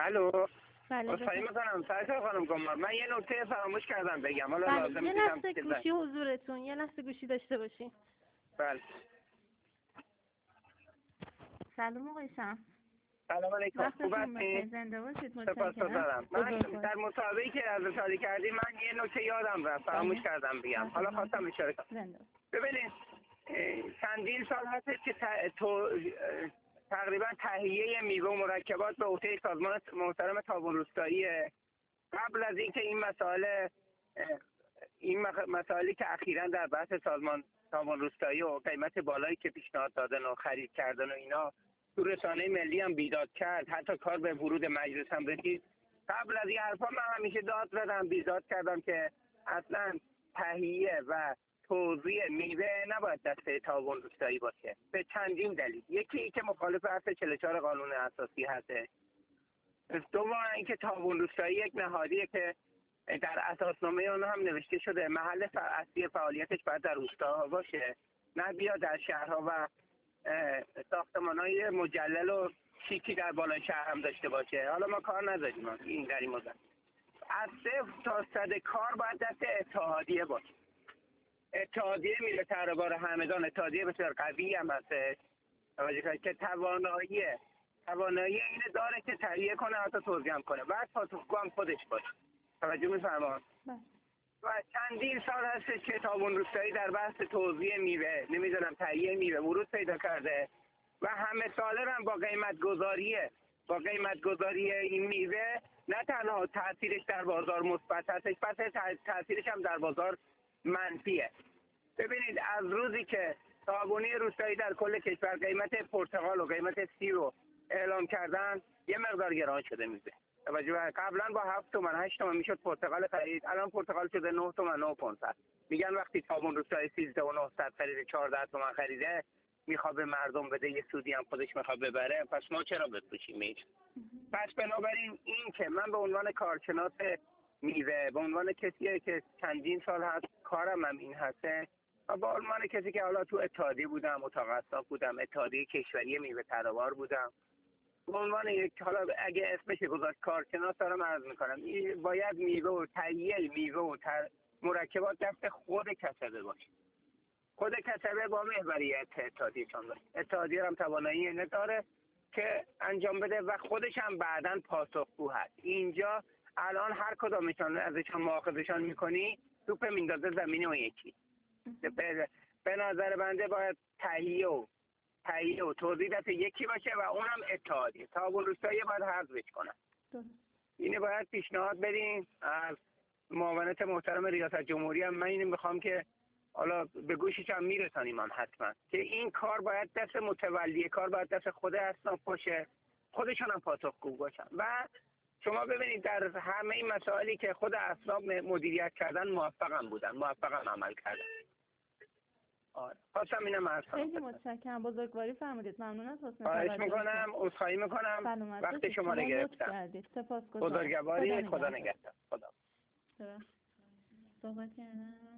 الو. بله اصخایی میکنم سرکار خانم گمار، من یه نکته فراموش کردم بگم، حالا بله. لازم یه دیدم لحظه که گوشی حضورتون، یه لحظه گوشی داشته باشین. بله. سلام آقای شمس. سلام علیکم. خوب وقتتون بخیر. هستین؟ زنده باشید. سپاسگزارم. من در مصاحبه‌ای که از رسالی کردی من یه نکته یادم رفت، فراموش کردم بگم، حالا خواستم اشاره کنم. ببینید چندین سال هست که تقریبا تهیه میوه و مرکبات به عهده سازمان محترم تعاون روستایی. قبل از اینکه این مسائلی که اخیراً در بحث سازمان تعاون روستایی و قیمت بالایی که پیشنهاد دادن و خرید کردن و اینا تو رسانه ملی هم بیداد کرد، حتی کار به ورود مجلس هم رسید. قبل از این حرفا من همیشه داد زدم، بیداد کردم که اصلا تهیه و توزیع میوه نباید دست تعاون روستایی باشه به چندین دلیل. یکی که مخالف اصل 44 قانون اساسی هست. دوم اینکه تعاون روستایی یک نهادیه که در اساسنامه اون هم نوشته شده محل اصلی فعالیتش باید در روستا باشه، نه بیا در شهرها و ساختمان‌های مجلل و شیکی در بالای شهر هم داشته باشه. حالا ما کار نداریم این در این موضوع. از 0 تا 100 کار باید دست اتحادیه باشه. اتحادیه میره تربار همدان، اتحادیه بسیار قوی هم هست که توانایی اینه داره که تهیه کنه، حتی توزیع هم کنه، بعد پاسخگو هم خودش باشه. توجه می‌فرمایید؟ و چندین سال هست که تعاون روستایی در بحث توزیع میوه، نمیدونم تهیه میوه ورود پیدا کرده و همه ساله هم با قیمت گذاری این میوه نه تنها تاثیرش در بازار مثبت هستش، بلکه تاثیرش هم در بازار منفیه. ببینید از روزی که تعاونی روستایی در کل کشور قیمت پرتقال و قیمت سیر رو اعلام کردن، یه مقدار گران شده میوه. قبلا با 7 تومن 8 تومن میشد پرتقال خرید، الان پرتقال شده 9 تومن 9500. میگن وقتی تعاون روستایی 13900 خرید 14 تومن خریده میخواد به مردم بده، یه سودی هم خودش میخواد ببره، پس ما چرا بفروشیم؟ پس بنابراین این که من به عنوان کارشناس میوه، به عنوان کسی که چندین سال هست کارم هم این هسته و به عنوان کسی که حالا تو اتحادیه بودم، متقاعد بودم، اتحادیه کشوری میوه تراوار بودم، به عنوان یک حالا اگه اسمش گذاشت کارشناس دارم عرض میکنم باید میوه و تهیه میوه و مرکبات دست خود کسبه باشه. خود کسبه با محوریت اتحادیه چون داره. اتحادیه هم توانایی اینه داره که انجام بده و خودش هم بعداً پاسخگو هست. اینجا الان هر کدامشان ازشان مؤاخذشان میکنی توپ میندازه زمین اون یکی. به نظر بنده باید تهیه و توزیع دست یکی باشه و اونم اتحادیه. تعاون روستایی باید حذفش کنن. اینه باید پیشنهاد بدین از معاونت محترم ریاست جمهوری هم. من اینو میخوام که حالا به گوشش هم میرسانیم هم حتما که این کار باید دست متولی کار باید دست خود اصناف باشه، خودشون هم پاسخگو باشن. و شما ببینید در همه این مسائلی که خود اصناف مدیریت کردن موفقم عمل کردن. آره خواستم اینم عرض کنم. خیلی متشکرم، بزرگواری فرمودید. ممنون از حسن خواهش میکنم، عذرخواهی میکنم وقت شما رو گرفتم. سپاسگزارم. بزرگواری، خدا نگهدار. خدا. صحبت کردم.